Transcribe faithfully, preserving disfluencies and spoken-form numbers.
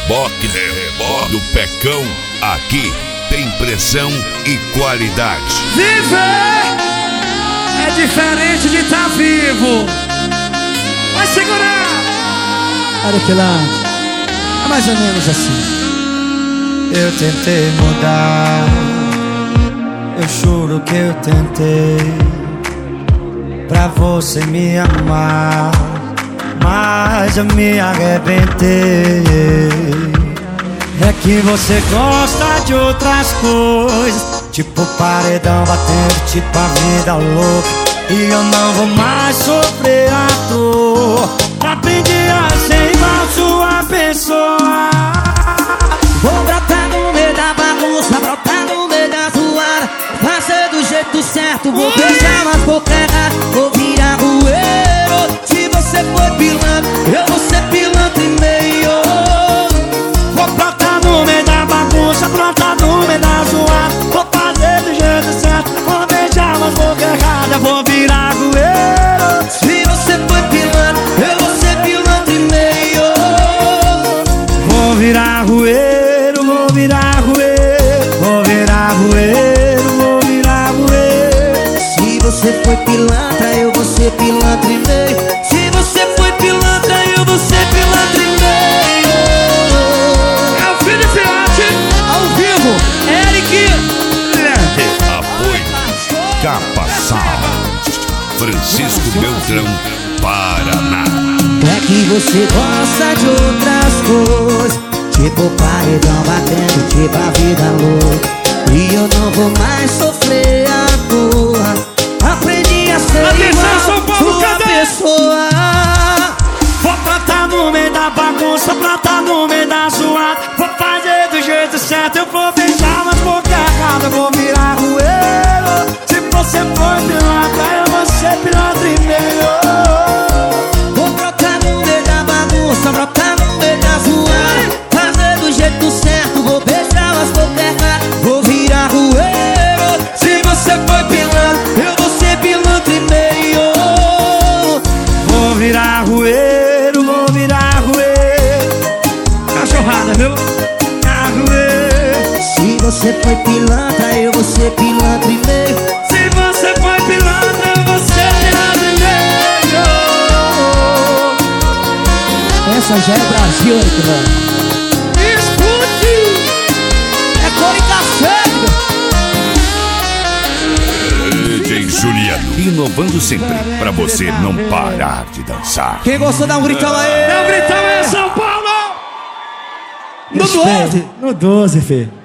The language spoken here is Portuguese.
reboque, reboque do Pecão. Aqui tem pressão e qualidade. Viver é diferente de estar vivo. Vai segurar. Arequilante, é mais ou menos assim. Eu tentei mudar, eu juro que eu tentei, pra você me amar, mas eu me arrebentei. É que você gosta de outras coisas, tipo paredão batendo, tipo a vida louca, e eu não vou mais sofrer à toa. Aprendi a ser igual sua pessoa. Vou brotar no meio da bagunça, brotar no meio da zoada, fazer do jeito certo, vou beijar mas boca errada, vou virar rueiro. Se você for pilantra, eu vou ser pilantra e meio. Vou brotar no meio da bagunça, brotar no meio da zoada, vou fazer do jeito certo, vou beijar mas boca errada, vou virar rueiro. Se você for pilantra, eu vou ser pilantra e meio. Vou virar rueiro, vou virar rueiro, vou virar rueiro, vou virar rueiro. Se você foi pilantra, eu vou ser pilantra e meio. Se você foi pilantra, eu vou ser pilantra e meio. É o Felipe Arte, ao vivo, Eric. Apoio Capa Sound, Francisco Beltrão, Paraná. É que você gosta de outras coisas, tipo paredão batendo, tipo a vida louca, e eu não vou mais sofrer à toa. Aprendi a ser Atenção, igual São Paulo, sua cadê? pessoa. Vou plantar no meio da bagunça, plantar no meio da zoada, vou fazer do jeito certo, eu vou beijar mas boca errada, eu vou virar rueiro. Se você for pilantra, eu vou ser pilantra e meio. Vou brotar no meio da bagunça, brotar no meio da zoada, fazer do jeito certo, vou beijar mas boca errada, vou virar rueiro. Se você for pilantra, eu vou ser pilantra e meio. Vou virar rueiro, vou virar rueiro. cachorrada, viu? Virar rueiro. Se você foi pilantra, eu vou ser pilantra e meio. Se você foi pilantra, eu vou ser pilantra e meio. Essa já é Brasil, Eric. Escute! É cor e café. D J Juliano, inovando sempre, pra você não parar de dançar. Quem gostou, dá um gritão aí. É o gritão, é São Paulo! No doze. No doze, filho.